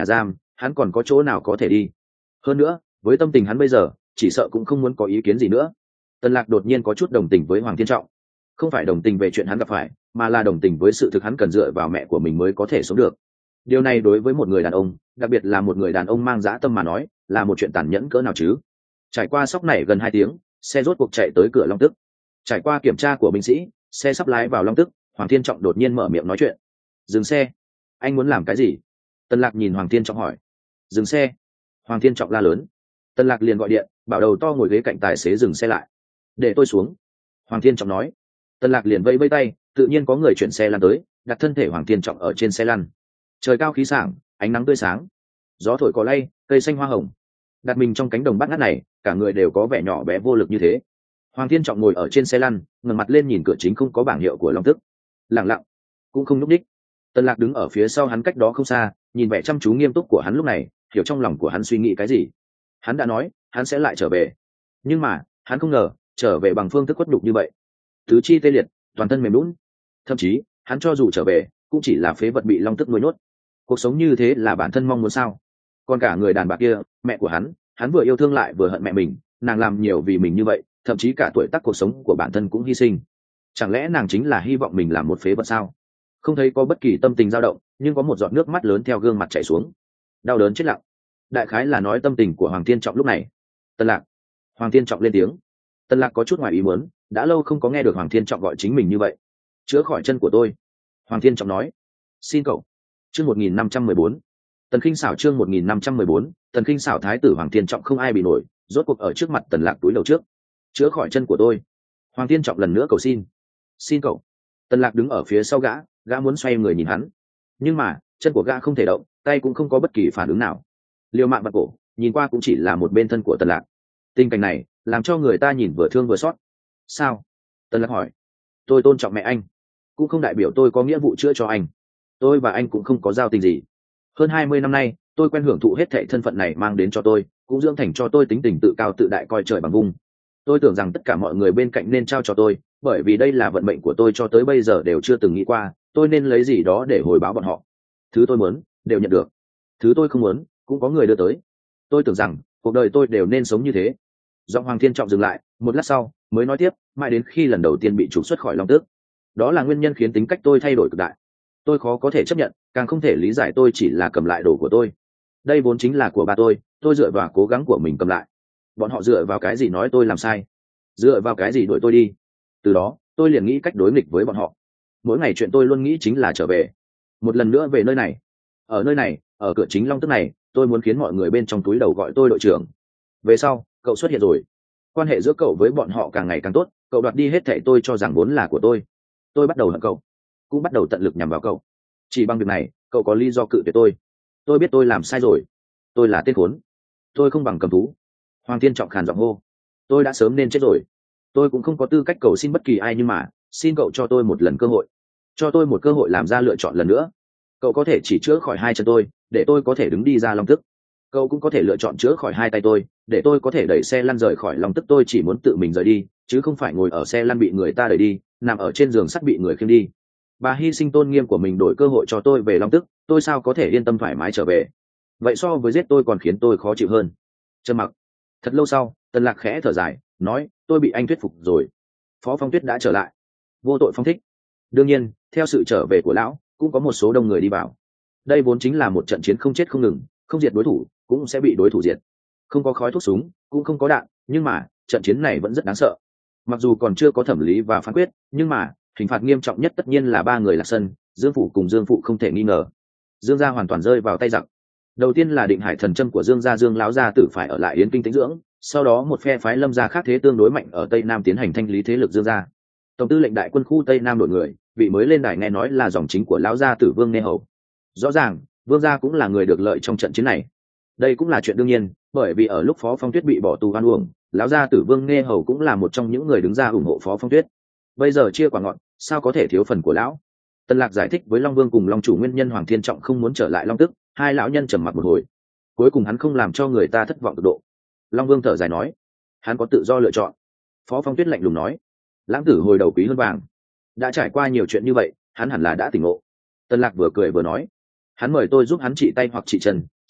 Speaker 1: hắn còn có chỗ nào có thể đi. Hơn nữa với tâm tình hắn bây giờ chỉ sợ cũng không muốn có ý kiến gì nữa. Tần Lạc đột nhiên có chút đồng tình với Hoàng Thiên Trọng, không phải đồng tình về chuyện hắn gặp phải, mà là đồng tình với sự thực hắn cần dựa vào mẹ của mình mới có thể sống được. Điều này đối với một người đàn ông, đặc biệt là một người đàn ông mang dã tâm mà nói, là một chuyện tàn nhẫn cỡ nào chứ. Trải qua sóc này gần hai tiếng, xe rốt cuộc chạy tới cửa Long Tức. Trải qua kiểm tra của binh sĩ, xe sắp lái vào Long Tức, Hoàng Thiên Trọng đột nhiên mở miệng nói chuyện. Dừng xe. Anh muốn làm cái gì? Tần Lạc nhìn Hoàng Thiên Trọng hỏi. Dừng xe. Hoàng Thiên Trọng la lớn. Tần Lạc liền gọi điện bảo đầu to ngồi ghế cạnh tài xế dừng xe lại. Để tôi xuống. Hoàng Thiên Trọng nói. Tần Lạc liền vẫy vẫy tay, tự nhiên có người chuyển xe lăn tới, đặt thân thể Hoàng Thiên Trọng ở trên xe lăn. Trời cao khí sảng, ánh nắng tươi sáng, gió thổi cỏ lay, cây xanh hoa hồng. Đặt mình trong cánh đồng bát ngát này, cả người đều có vẻ nhỏ bé vô lực như thế. Hoàng Thiên Trọng ngồi ở trên xe lăn, ngẩng mặt lên nhìn cửa chính không có bảng hiệu của Long Tức, lặng lặng, cũng không nhúc nhích. Tần Lạc đứng ở phía sau hắn cách đó không xa, nhìn vẻ chăm chú nghiêm túc của hắn lúc này, hiểu trong lòng của hắn suy nghĩ cái gì. Hắn đã nói, hắn sẽ lại trở về, nhưng mà hắn không ngờ trở về bằng phương thức quất nhục như vậy, tứ chi tê liệt, toàn thân mềm nhũn. Thậm chí hắn cho dù trở về cũng chỉ là phế vật bị Long Tức nuôi nhốt. Cuộc sống như thế là bản thân mong muốn sao? Còn cả người đàn bà kia, mẹ của hắn, hắn vừa yêu thương lại vừa hận mẹ mình, nàng làm nhiều vì mình như vậy, thậm chí cả tuổi tác cuộc sống của bản thân cũng hy sinh. Chẳng lẽ nàng chính là hy vọng mình làm một phế vật sao? Không thấy có bất kỳ tâm tình dao động, nhưng có một giọt nước mắt lớn theo gương mặt chảy xuống. Đau đớn chết lặng. Đại khái là nói tâm tình của Hoàng Thiên Trọng lúc này. Tần Lạc. Hoàng Thiên Trọng lên tiếng. Tần Lạc có chút ngoài ý muốn, đã lâu không có nghe được Hoàng Thiên Trọng gọi chính mình như vậy. Chữa khỏi chân của tôi. Hoàng Thiên Trọng nói. Xin cậu. Chương một nghìn năm trăm mười bốn. Tần Khinh Sảo chương một nghìn năm trăm mười bốn. Tần Khinh Sảo thái tử Hoàng Thiên Trọng không ai bị nổi, rốt cuộc ở trước mặt Tần Lạc túi đầu trước. Chữa khỏi chân của tôi. Hoàng Thiên Trọng lần nữa cầu xin. Xin cậu. Tần Lạc đứng ở phía sau gã, gã muốn xoay người nhìn hắn, nhưng mà chân của gã không thể động, tay cũng không có bất kỳ phản ứng nào. Liều mạng bật cổ, nhìn qua cũng chỉ là một bên thân của Tần Lạc. Tình cảnh này làm cho người ta nhìn vừa thương vừa xót. Sao? Tần Lạc hỏi. Tôi tôn trọng mẹ anh, cũng không đại biểu tôi có nghĩa vụ chữa cho anh. Tôi và anh cũng không có giao tình gì. Hơn hai mươi năm nay, tôi quen hưởng thụ hết thảy thân phận này mang đến cho tôi, cũng dưỡng thành cho tôi tính tình tự cao tự đại coi trời bằng vung. Tôi tưởng rằng tất cả mọi người bên cạnh nên trao cho tôi, bởi vì đây là vận mệnh của tôi cho tới bây giờ đều chưa từng nghĩ qua, tôi nên lấy gì đó để hồi báo bọn họ. Thứ tôi muốn, đều nhận được. Thứ tôi không muốn, cũng có người đưa tới. Tôi tưởng rằng, cuộc đời tôi đều nên sống như thế. Giọng Hoàng Thiên Trọng dừng lại, một lát sau, mới nói tiếp, mãi đến khi lần đầu tiên bị trục xuất khỏi Long Tước. Đó là nguyên nhân khiến tính cách tôi thay đổi cực đại. Tôi khó có thể chấp nhận, càng không thể lý giải tôi chỉ là cầm lại đồ của tôi. Đây vốn chính là của ba tôi, tôi dựa vào cố gắng của mình cầm lại. Bọn họ dựa vào cái gì nói tôi làm sai? Dựa vào cái gì đuổi tôi đi? Từ đó, tôi liền nghĩ cách đối nghịch với bọn họ. Mỗi ngày chuyện tôi luôn nghĩ chính là trở về, một lần nữa về nơi này. Ở nơi này, ở cửa chính Long Tước này, tôi muốn khiến mọi người bên trong túi đầu gọi tôi đội trưởng. Về sau, cậu xuất hiện rồi. Quan hệ giữa cậu với bọn họ càng ngày càng tốt, cậu đoạt đi hết thảy tôi cho rằng vốn là của tôi. Tôi bắt đầu hận cậu, cũng bắt đầu tận lực nhằm vào cậu. Chỉ bằng việc này, cậu có lý do cự tuyệt tôi. Tôi biết tôi làm sai rồi. Tôi là tên khốn. Tôi không bằng cầm thú. Hoàng Thiên Trọng khàn giọng hô. Tôi đã sớm nên chết rồi. Tôi cũng không có tư cách cầu xin bất kỳ ai, nhưng mà xin cậu cho tôi một lần cơ hội, cho tôi một cơ hội làm ra lựa chọn lần nữa. Cậu có thể chỉ chữa khỏi hai chân tôi để tôi có thể đứng đi ra Long Tức. Cậu cũng có thể lựa chọn chữa khỏi hai tay tôi để tôi có thể đẩy xe lăn rời khỏi Long Tức. Tôi chỉ muốn tự mình rời đi, chứ không phải ngồi ở xe lăn bị người ta đẩy đi, nằm ở trên giường sắt bị người khiêng đi. Bà hy sinh tôn nghiêm của mình đổi cơ hội cho tôi về Long Tức, tôi sao có thể yên tâm thoải mái trở về? Vậy so với giết tôi còn khiến tôi khó chịu hơn. Trầm mặc thật lâu sau, Tần Lạc khẽ thở dài, nói, tôi bị anh thuyết phục rồi. Phó Phong Tuyết đã trở lại, vô tội phong thích. Đương nhiên, theo sự trở về của lão, cũng có một số đông người đi vào. Đây vốn chính là một trận chiến không chết không ngừng, không diệt đối thủ cũng sẽ bị đối thủ diệt. Không có khói thuốc súng, cũng không có đạn, nhưng mà trận chiến này vẫn rất đáng sợ. Mặc dù còn chưa có thẩm lý và phán quyết, nhưng mà hình phạt nghiêm trọng nhất tất nhiên là ba người Lạc Sân, Dương Phụ cùng Dương Phụ không thể nghi ngờ. Dương gia hoàn toàn rơi vào tay giặc. Đầu tiên là Định Hải thần châm của Dương gia, Dương lão gia tử phải ở lại Yến Kinh tĩnh dưỡng. Sau đó một phe phái Lâm gia khác thế tương đối mạnh ở Tây Nam tiến hành thanh lý thế lực Dương gia. Tổng tư lệnh đại quân khu Tây Nam đổi người, vị mới lên đài nghe nói là dòng chính của lão gia tử Vương Nghe Hầu. Rõ ràng, Vương gia cũng là người được lợi trong trận chiến này. Đây cũng là chuyện đương nhiên, bởi vì ở lúc Phó Phong Tuyết bị bỏ tù oan uổng, lão gia tử Vương Nghe Hầu cũng là một trong những người đứng ra ủng hộ Phó Phong Tuyết. Bây giờ chia quả ngọn, sao có thể thiếu phần của lão? Tần Lạc giải thích với Long Vương cùng Long chủ nguyên nhân Hoàng Thiên Trọng không muốn trở lại Long Tức. Hai lão nhân trầm mặc một hồi, cuối cùng hắn không làm cho người ta thất vọng cực độ. Long Vương thở dài nói, hắn có tự do lựa chọn. Phó Phong Tuyết lạnh lùng nói, lãng tử hồi đầu quý hơn vàng. Đã trải qua nhiều chuyện như vậy, hắn hẳn là đã tỉnh ngộ. Tần Lạc vừa cười vừa nói, hắn mời tôi giúp hắn trị tay hoặc trị chân,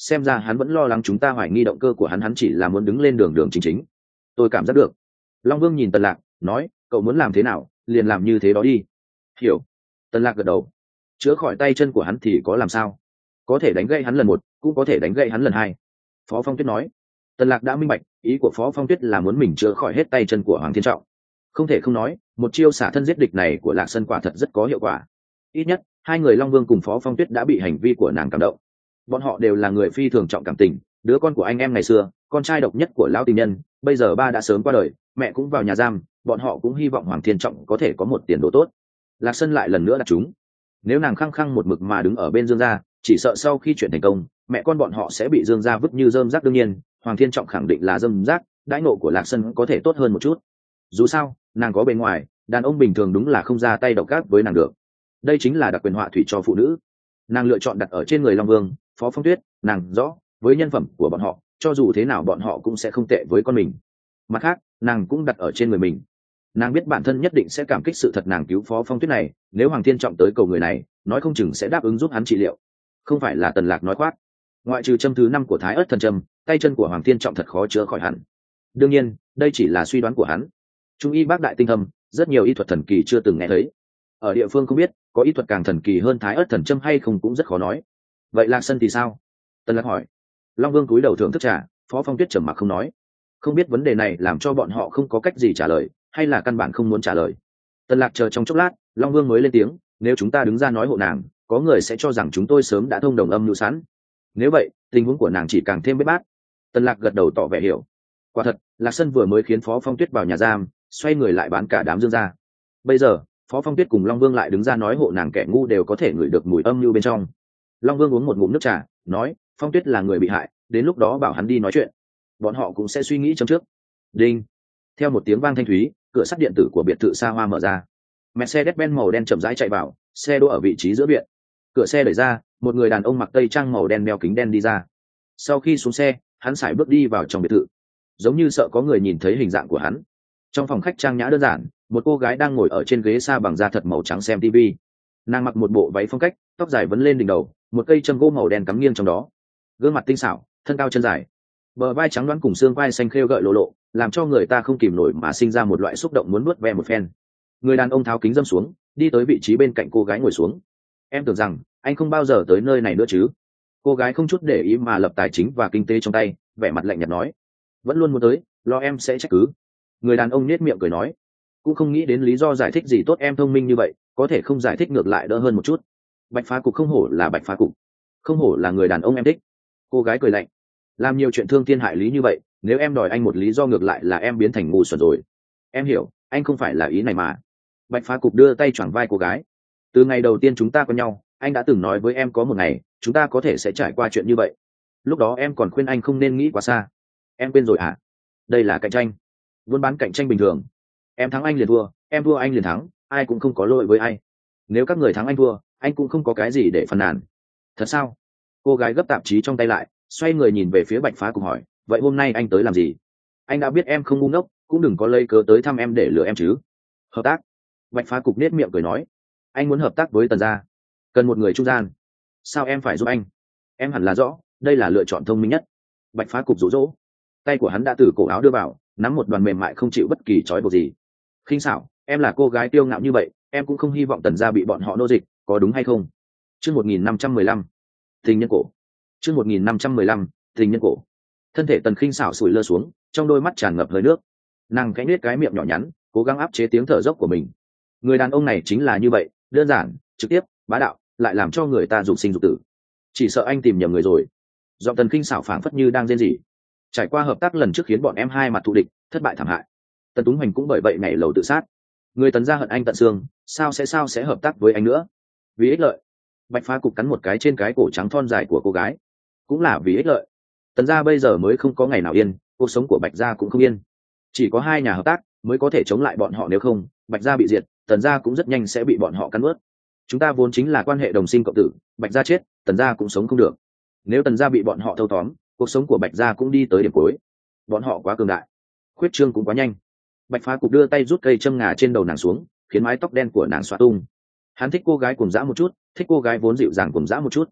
Speaker 1: xem ra hắn vẫn lo lắng chúng ta hoài nghi động cơ của hắn hắn chỉ là muốn đứng lên đường đường chính chính. Tôi cảm giác được. Long Vương nhìn Tần Lạc nói, cậu muốn làm thế nào liền làm như thế đó đi. Hiểu. Tần Lạc gật đầu. Chữa khỏi tay chân của hắn thì có làm sao, có thể đánh gãy hắn lần một cũng có thể đánh gãy hắn lần hai. Phó Phong Tuyết nói. Tần Lạc đã minh bạch ý của Phó Phong Tuyết là muốn mình chữa khỏi hết tay chân của Hoàng Thiên Trọng. Không thể không nói, một chiêu xả thân giết địch này của Lạc Sân quả thật rất có hiệu quả. Ít nhất hai người Long Vương cùng Phó Phong Tuyết đã bị hành vi của nàng cảm động. Bọn họ đều là người phi thường trọng cảm tình, đứa con của anh em ngày xưa, con trai độc nhất của lão tình nhân, bây giờ ba đã sớm qua đời, mẹ cũng vào nhà giam, bọn họ cũng hy vọng Hoàng Thiên Trọng có thể có một tiền đồ tốt. Lạc Sân lại lần nữa đặt chúng. Nếu nàng khăng khăng một mực mà đứng ở bên Dương gia, chỉ sợ sau khi chuyện thành công, mẹ con bọn họ sẽ bị Dương gia vứt như rơm rác. Đương nhiên, Hoàng Thiên Trọng khẳng định là rơm rác, đãi ngộ của Lạc Sân có thể tốt hơn một chút. Dù sao, nàng có bề ngoài, đàn ông bình thường đúng là không ra tay độc ác với nàng được. Đây chính là đặc quyền họa thủy cho phụ nữ. Nàng lựa chọn đặt ở trên người Long Vương, Phó Phong Tuyết, nàng rõ, với nhân phẩm của bọn họ, cho dù thế nào bọn họ cũng sẽ không tệ với con mình. Mặt khác, nàng cũng đặt ở trên người mình. Nàng biết bản thân nhất định sẽ cảm kích sự thật nàng cứu Phó Phong Tuyết này, nếu Hoàng Thiên Trọng tới cầu người này, nói không chừng sẽ đáp ứng giúp hắn trị liệu. Không phải là Tần Lạc nói khoác. Ngoại trừ châm thứ năm của Thái Ức Thần Châm, tay chân của Hoàng Thiên Trọng thật khó chữa khỏi hẳn. Đương nhiên, đây chỉ là suy đoán của hắn. Trung y bác đại tinh thâm, rất nhiều y thuật thần kỳ chưa từng nghe thấy. Ở địa phương không biết, có y thuật càng thần kỳ hơn Thái Ức Thần Châm hay không cũng rất khó nói. Vậy Lạc Sân thì sao? Tần Lạc hỏi. Long Vương cúi đầu thưởng thức trà, Phó Phong Tuyết trầm mặc không nói. Không biết vấn đề này làm cho bọn họ không có cách gì trả lời, hay là căn bản không muốn trả lời. Tần Lạc chờ trong chốc lát, Long Vương mới lên tiếng, nếu chúng ta đứng ra nói hộ nàng, có người sẽ cho rằng chúng tôi sớm đã thông đồng âm mưu sẵn. Nếu vậy, tình huống của nàng chỉ càng thêm bế bát. Tần Lạc gật đầu tỏ vẻ hiểu. Quả thật, Lạc Sân vừa mới khiến Phó Phong Tuyết vào nhà giam, xoay người lại bán cả đám Dương gia. Bây giờ, Phó Phong Tuyết cùng Long Vương lại đứng ra nói hộ nàng, kẻ ngu đều có thể ngửi được mùi âm mưu bên trong. Long Vương uống một ngụm nước trà, nói, Phong Tuyết là người bị hại, đến lúc đó bảo hắn đi nói chuyện, bọn họ cũng sẽ suy nghĩ chấm trước. Đinh. Theo một tiếng vang thanh thúy, cửa sắt điện tử của biệt thự xa hoa mở ra. Mercedes-Benz màu đen chậm rãi chạy vào, xe đỗ ở vị trí giữa viện. Cửa xe đẩy ra, một người đàn ông mặc tây trang màu đen đeo kính đen đi ra. Sau khi xuống xe, hắn sải bước đi vào trong biệt thự, giống như sợ có người nhìn thấy hình dạng của hắn. Trong phòng khách trang nhã đơn giản, một cô gái đang ngồi ở trên ghế sa bằng da thật màu trắng xem tivi. Nàng mặc một bộ váy phong cách, tóc dài vấn lên đỉnh đầu, một cây châm gỗ màu đen cắm nghiêng trong đó. Gương mặt tinh xảo, thân cao chân dài, bờ vai trắng đoán cùng xương vai xanh khêu gợi lộ lộ, làm cho người ta không kìm nổi mà sinh ra một loại xúc động muốn nuốt ve một phen. Người đàn ông tháo kính dâm xuống, đi tới vị trí bên cạnh cô gái ngồi xuống. Em tưởng rằng anh không bao giờ tới nơi này nữa chứ? Cô gái không chút để ý mà lập tài chính và kinh tế trong tay, vẻ mặt lạnh nhạt nói. Vẫn luôn muốn tới, lo em sẽ trách cứ. Người đàn ông nết miệng cười nói. Cũng không nghĩ đến lý do giải thích gì tốt, em thông minh như vậy, có thể không giải thích ngược lại đỡ hơn một chút. Bạch Phá Cục không hổ là Bạch Phá Cục, không hổ là người đàn ông em thích. Cô gái cười lạnh. Làm nhiều chuyện thương thiên hại lý như vậy, nếu em đòi anh một lý do ngược lại là em biến thành ngu xuẩn rồi. Em hiểu, anh không phải là ý này mà. Bạch Phá Cục đưa tay choàng vai cô gái. Từ ngày đầu tiên chúng ta quen nhau, anh đã từng nói với em có một ngày chúng ta có thể sẽ trải qua chuyện như vậy. Lúc đó em còn khuyên anh không nên nghĩ quá xa. Em quên rồi à? Đây là cạnh tranh, buôn bán cạnh tranh bình thường. Em thắng anh liền thua, em thua anh liền thắng, ai cũng không có lỗi với ai. Nếu các người thắng anh thua, anh cũng không có cái gì để phàn nàn. Thật sao? Cô gái gấp tạp chí trong tay lại, xoay người nhìn về phía Bạch Phá Cục hỏi, vậy hôm nay anh tới làm gì? Anh đã biết em không ngu ngốc, cũng đừng có lấy cớ tới thăm em để lừa em chứ. Hợp tác. Bạch Phá Cục nết miệng cười nói, anh muốn hợp tác với Tần gia, cần một người trung gian. Sao em phải giúp anh? Em hẳn là rõ, đây là lựa chọn thông minh nhất. Bạch Phá Cục dỗ dỗ. Tay của hắn đã từ cổ áo đưa vào, nắm một đoàn mềm mại không chịu bất kỳ trói buộc gì. Khinh xảo, em là cô gái kiêu ngạo như vậy, em cũng không hy vọng Tần gia bị bọn họ nô dịch, có đúng hay không? Chương một nghìn năm trăm mười lăm, tình nhân cổ. Chương một nghìn năm trăm mười lăm, tình nhân cổ. Thân thể Tần Khinh xảo sủi lơ xuống, trong đôi mắt tràn ngập hơi nước. Nàng khẽ nhếch cái miệng nhỏ nhắn, cố gắng áp chế tiếng thở dốc của mình. Người đàn ông này chính là như vậy, đơn giản, trực tiếp, bá đạo, lại làm cho người ta dục sinh dục tử. Chỉ sợ anh tìm nhầm người rồi. Giọng Tần Khinh xảo phảng phất như đang rên rỉ. Trải qua hợp tác lần trước khiến bọn em hai mặt thù địch, thất bại thảm hại. Tần Túng Hoành cũng bởi vậy nhảy lầu tự sát. Người Tần gia hận anh tận xương, sao sẽ sao sẽ hợp tác với anh nữa? Vì ích lợi. Bạch Phá Cục cắn một cái trên cái cổ trắng thon dài của cô gái. Cũng là vì ích lợi. Tần gia bây giờ mới không có ngày nào yên, cuộc sống của Bạch gia cũng không yên. Chỉ có hai nhà hợp tác mới có thể chống lại bọn họ, nếu không, Bạch gia bị diệt, Tần gia cũng rất nhanh sẽ bị bọn họ cắn nuốt. Chúng ta vốn chính là quan hệ đồng sinh cộng tử, Bạch gia chết, Tần gia cũng sống không được. Nếu Tần gia bị bọn họ thâu tóm, cuộc sống của Bạch gia cũng đi tới điểm cuối. Bọn họ quá cường đại, khuyết trương cũng quá nhanh. Bạch Phá Cục đưa tay rút cây châm ngà trên đầu nàng xuống, khiến mái tóc đen của nàng xõa tung. Hắn thích cô gái cuồng dã một chút, thích cô gái vốn dịu dàng cuồng dã một chút.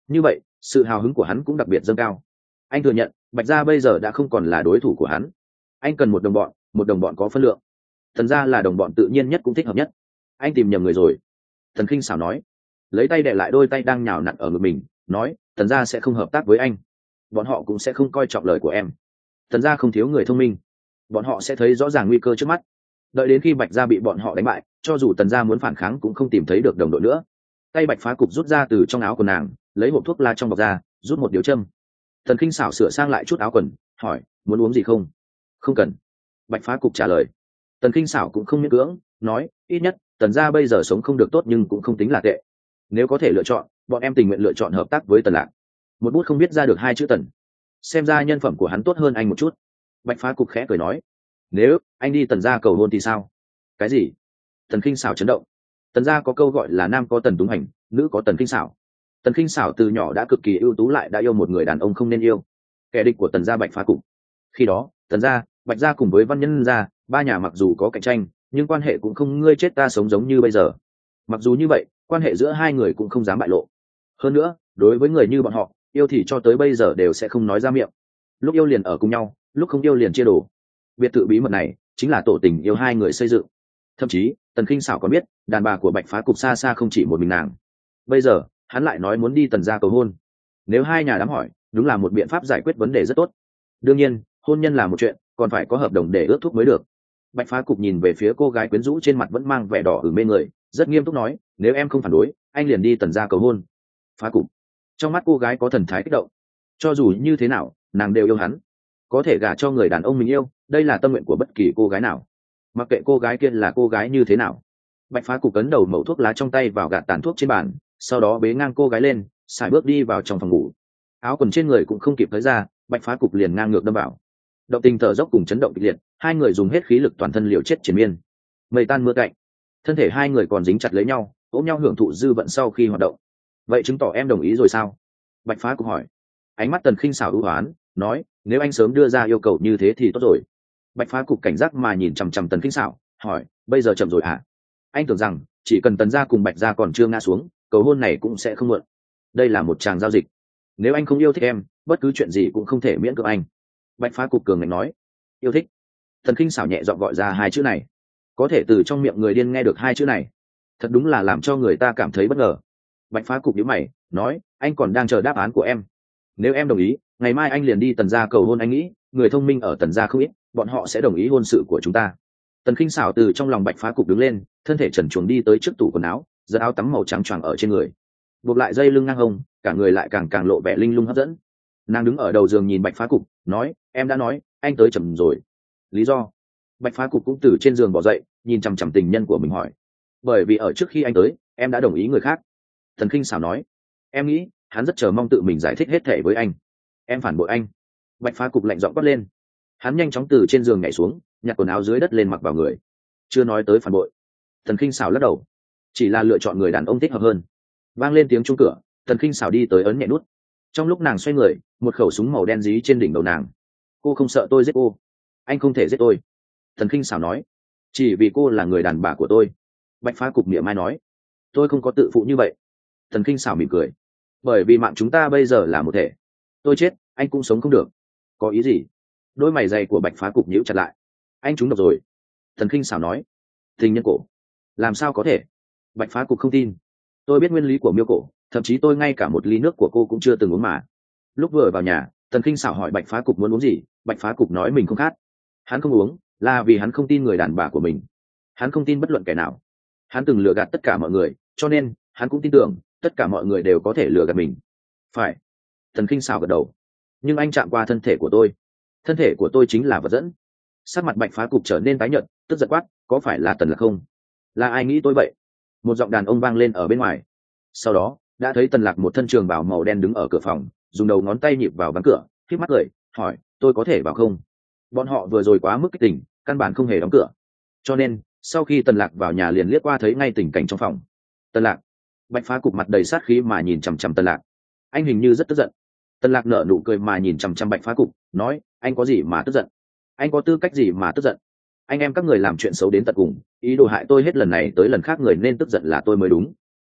Speaker 1: như vậy sự hào hứng của hắn cũng đặc biệt dâng cao. Anh thừa nhận Bạch gia bây giờ đã không còn là đối thủ của hắn. Anh cần một đồng bọn, một đồng bọn có phân lượng. Tần gia là đồng bọn tự nhiên nhất cũng thích hợp nhất. Anh tìm nhầm người rồi. Tần Khinh Sảo nói, lấy tay đè lại đôi tay đang nhào nặn ở ngực mình, nói, Tần gia sẽ không hợp tác với anh, bọn họ cũng sẽ không coi trọng lời của em. Tần gia không thiếu người thông minh, bọn họ sẽ thấy rõ ràng nguy cơ trước mắt. Đợi đến khi Bạch gia bị bọn họ đánh bại, cho dù Tần gia muốn phản kháng cũng không tìm thấy được đồng đội nữa. Tay Bạch Phá Cục rút ra từ trong áo của nàng, lấy hộp thuốc la trong bọc ra, rút một điếu châm. Tần Khinh Sảo sửa sang lại chút áo quần, hỏi, muốn uống gì không? Không cần. Bạch Phá Cục trả lời. Tần Khinh Sảo cũng không miễn cưỡng, nói, ít nhất Tần gia bây giờ sống không được tốt nhưng cũng không tính là tệ. Nếu có thể lựa chọn, bọn em tình nguyện lựa chọn hợp tác với Tần Lạc. Một bút không biết ra được hai chữ Tần, xem ra nhân phẩm của hắn tốt hơn anh một chút. Bạch Phá Cục khẽ cười nói, nếu anh đi Tần gia cầu hôn thì sao? Cái gì? Tần Khinh Sảo chấn động. Tần gia có câu gọi là nam có Tần Túng Hành, nữ có Tần Khinh Sảo. Tần Khinh Sảo từ nhỏ đã cực kỳ ưu tú, lại đã yêu một người đàn ông không nên yêu, kẻ địch của Tần gia Bạch Phá Cục. Khi đó Tần gia, Bạch gia cùng với Văn Nhân gia, ba nhà mặc dù có cạnh tranh nhưng quan hệ cũng không ngươi chết ta sống giống như bây giờ. Mặc dù như vậy, quan hệ giữa hai người cũng không dám bại lộ. Hơn nữa, đối với người như bọn họ, yêu thì cho tới bây giờ đều sẽ không nói ra miệng. Lúc yêu liền ở cùng nhau, lúc không yêu liền chia đồ. Biệt thự bí mật này chính là tổ tình yêu hai người xây dựng. Thậm chí Tần Khinh Sảo còn biết đàn bà của Bạch Phá Cục xa xa không chỉ một mình nàng. Bây giờ hắn lại nói muốn đi Tần gia cầu hôn. Nếu hai nhà đám hỏi, đúng là một biện pháp giải quyết vấn đề rất tốt. Đương nhiên hôn nhân là một chuyện, còn phải có hợp đồng để ước thúc mới được. Bạch Phá Cục nhìn về phía cô gái quyến rũ trên mặt vẫn mang vẻ đỏ ửng mê người, rất nghiêm túc nói, nếu em không phản đối, anh liền đi Tần gia cầu hôn. Phá Cục. Trong mắt cô gái có thần thái kích động. Cho dù như thế nào, nàng đều yêu hắn. Có thể gả cho người đàn ông mình yêu, đây là tâm nguyện của bất kỳ cô gái nào. Mặc kệ cô gái kia là cô gái như thế nào. Bạch Phá Cục cấn đầu mẩu thuốc lá trong tay vào gạt tàn thuốc trên bàn, sau đó bế ngang cô gái lên, sải bước đi vào trong phòng ngủ. Áo quần trên người cũng không kịp tới ra, Bạch Phá Cục liền ngang ngược đâm vào. Động tình thở dốc cùng chấn động kịch liệt, hai người dùng hết khí lực toàn thân liều chết triền miên. Mây tan mưa cạnh, thân thể hai người còn dính chặt lấy nhau, ôm nhau hưởng thụ dư vận sau khi hoạt động. Vậy chứng tỏ em đồng ý rồi sao? Bạch Phá Cục hỏi. Ánh mắt Tần Khinh Sảo ưu hoán, nói, nếu anh sớm đưa ra yêu cầu như thế thì tốt rồi. Bạch Phá Cục cảnh giác mà nhìn chằm chằm Tần Khinh Sảo, hỏi, bây giờ chậm rồi hả? Anh tưởng rằng chỉ cần Tần gia cùng Bạch gia còn chưa ngã xuống, cầu hôn này cũng sẽ không muộn. Đây là một tràng giao dịch. Nếu anh không yêu thích em, bất cứ chuyện gì cũng không thể miễn cưỡng anh. Bạch Phá Cục cường ngạnh nói. Yêu thích. Tần Khinh Sảo nhẹ giọng gọi ra hai chữ này. Có thể từ trong miệng người điên nghe được hai chữ này, thật đúng là làm cho người ta cảm thấy bất ngờ. Bạch Phá Cục nhíu mày, nói, anh còn đang chờ đáp án của em. Nếu em đồng ý, ngày mai anh liền đi Tần gia cầu hôn. Anh nghĩ người thông minh ở Tần gia không ít, bọn họ sẽ đồng ý hôn sự của chúng ta. Tần Khinh Sảo từ trong lòng Bạch Phá Cục đứng lên, thân thể trần truồng đi tới trước tủ quần áo, giật áo tắm màu trắng choàng ở trên người, buộc lại dây lưng ngang hông, cả người lại càng càng lộ vẻ linh lung hấp dẫn. Nàng đứng ở đầu giường nhìn Bạch Phá Cục, nói, em đã nói anh tới chậm rồi. Lý do? Bạch Phá Cục cũng từ trên giường bỏ dậy, nhìn chằm chằm tình nhân của mình hỏi. Bởi vì ở trước khi anh tới, em đã đồng ý người khác. Tần Khinh Sảo nói. Em nghĩ hắn rất chờ mong tự mình giải thích hết thể với anh. Em phản bội anh. Bạch Phá Cục lạnh giọng quát lên. Hắn nhanh chóng từ trên giường nhảy xuống, nhặt quần áo dưới đất lên mặc vào người. Chưa nói tới phản bội. Tần Khinh Sảo lắc đầu. Chỉ là lựa chọn người đàn ông thích hợp hơn. Vang lên tiếng chuông cửa, Tần Khinh Sảo đi tới ấn nhẹ nút. Trong lúc nàng xoay người, một khẩu súng màu đen dí trên đỉnh đầu nàng. Cô không sợ tôi giết cô? Anh không thể giết tôi. Tần Khinh Sảo nói. Chỉ vì cô là người đàn bà của tôi. Bạch Phá Cục miệng mai nói. Tôi không có tự phụ như vậy. Tần Khinh Sảo mỉm cười. Bởi vì mạng chúng ta bây giờ là một thể. Tôi chết, anh cũng sống không được. Có ý gì? Đôi mày dày của Bạch Phá Cục nhíu chặt lại. Anh trúng độc rồi. Tần Khinh Sảo nói. Tình nhân cổ? Làm sao có thể? Bạch Phá Cục không tin. Tôi biết nguyên lý của miêu cổ, thậm chí tôi ngay cả một ly nước của cô cũng chưa từng uống mà. Lúc vừa vào nhà, Tần Khinh Sảo hỏi Bạch Phá Cục muốn uống gì, Bạch Phá Cục nói mình không khát. Hắn không uống là vì hắn không tin người đàn bà của mình. Hắn không tin bất luận kẻ nào. Hắn từng lừa gạt tất cả mọi người, cho nên hắn cũng tin tưởng tất cả mọi người đều có thể lừa gạt mình. Phải. Tần Khinh Sảo gật đầu. Nhưng anh chạm qua thân thể của tôi. Thân thể của tôi chính là vật dẫn. Sắc mặt Bạch Phá Cục trở nên tái nhợt, tức giận quát, có phải là Tần Lạc không? Là ai nghĩ tôi vậy? Một giọng đàn ông vang lên ở bên ngoài. Sau đó đã thấy Tần Lạc một thân trường bào màu đen đứng ở cửa phòng, dùng đầu ngón tay nhịp vào ván cửa, khép mắt cười, hỏi, tôi có thể vào không? Bọn họ vừa rồi quá mức kích tỉnh, căn bản không hề đóng cửa, cho nên sau khi Tần Lạc vào nhà liền liếc qua thấy ngay tình cảnh trong phòng. Tần Lạc. Bạch Phá Cục mặt đầy sát khí mà nhìn chằm chằm Tần Lạc. Anh hình như rất tức giận. Tần Lạc nở nụ cười mà nhìn chằm chằm Bạch Phá Cục, nói, anh có gì mà tức giận? Anh có tư cách gì mà tức giận? Anh em các người làm chuyện xấu đến tận cùng, ý đồ hại tôi hết lần này tới lần khác, người nên tức giận là tôi mới đúng.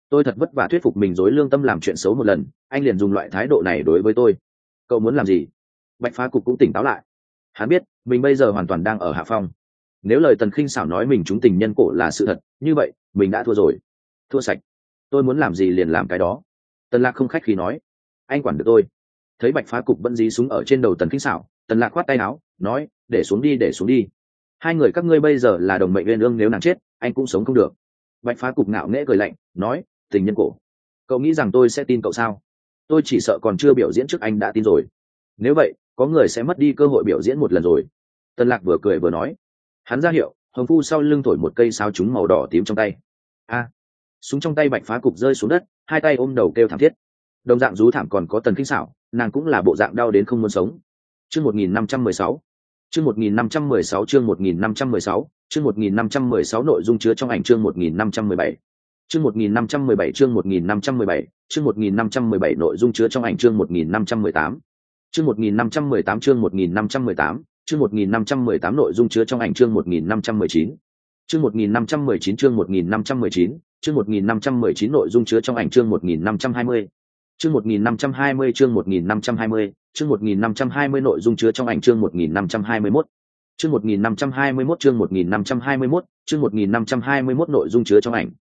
Speaker 1: tôi thật vất vả thuyết phục mình dối lương tâm làm chuyện xấu một lần, anh liền dùng loại thái độ này đối với tôi. Cậu muốn làm gì? Bạch Phá Cục cũng tỉnh táo lại. Hắn biết mình bây giờ hoàn toàn đang ở hạ phong. Nếu lời Tần Khinh Sảo nói mình trúng tình nhân cổ là sự thật, như vậy mình đã thua rồi, thua sạch. Tôi muốn làm gì liền làm cái đó. Tần Lạc không khách khí nói. Anh quản được tôi. Thấy Bạch Phá Cục vẫn dí súng ở trên đầu Tần Khinh Sảo, Tần Lạc khoát tay áo nói, để xuống đi, để xuống đi. Hai người các ngươi bây giờ là đồng mệnh uyên ương, nếu nàng chết anh cũng sống không được. Bạch Phá Cục ngạo nghễ cười lạnh nói, tình nhân cổ, cậu nghĩ rằng tôi sẽ tin cậu sao? Tôi chỉ sợ còn chưa biểu diễn trước anh đã tin rồi. Nếu vậy có người sẽ mất đi cơ hội biểu diễn một lần rồi. Tần Lạc vừa cười vừa nói. Hắn ra hiệu Hồng Phu sau lưng thổi một cây sao trúng màu đỏ tím trong tay. A! Súng trong tay Bạch Phá Cục rơi xuống đất, hai tay ôm đầu kêu thảm thiết. Đồng dạng rú thảm còn có Tần Khinh Sảo, nàng cũng là bộ dạng đau đến không muốn sống. Chương một nghìn năm trăm mười sáu. Chương một nghìn năm trăm mười sáu, chương một nghìn năm trăm mười sáu, chương một nghìn năm trăm mười sáu nội dung chứa trong ảnh chương một nghìn năm trăm mười bảy. Chương một nghìn năm trăm mười bảy, chương một nghìn năm trăm mười bảy, chương một nghìn năm trăm mười bảy nội dung chứa trong ảnh chương một nghìn năm trăm mười tám. Chương một nghìn năm trăm mười tám, chương một nghìn năm trăm mười tám, chương một nghìn năm trăm mười tám nội dung chứa trong ảnh chương một nghìn năm trăm mười chín. Chương một nghìn năm trăm mười chín, chương một nghìn năm trăm mười chín, chương một nghìn năm trăm mười chín nội dung chứa trong ảnh chương một nghìn năm trăm hai mươi. Chương một nghìn năm trăm hai mươi, chương một nghìn năm trăm hai mươi, chương một nghìn năm trăm hai mươi nội dung chứa trong ảnh chương một nghìn năm trăm hai mươi mốt. Chương một nghìn năm trăm hai mươi mốt, chương một nghìn năm trăm hai mươi mốt, chương một nghìn năm trăm hai mươi mốt nội dung chứa trong ảnh.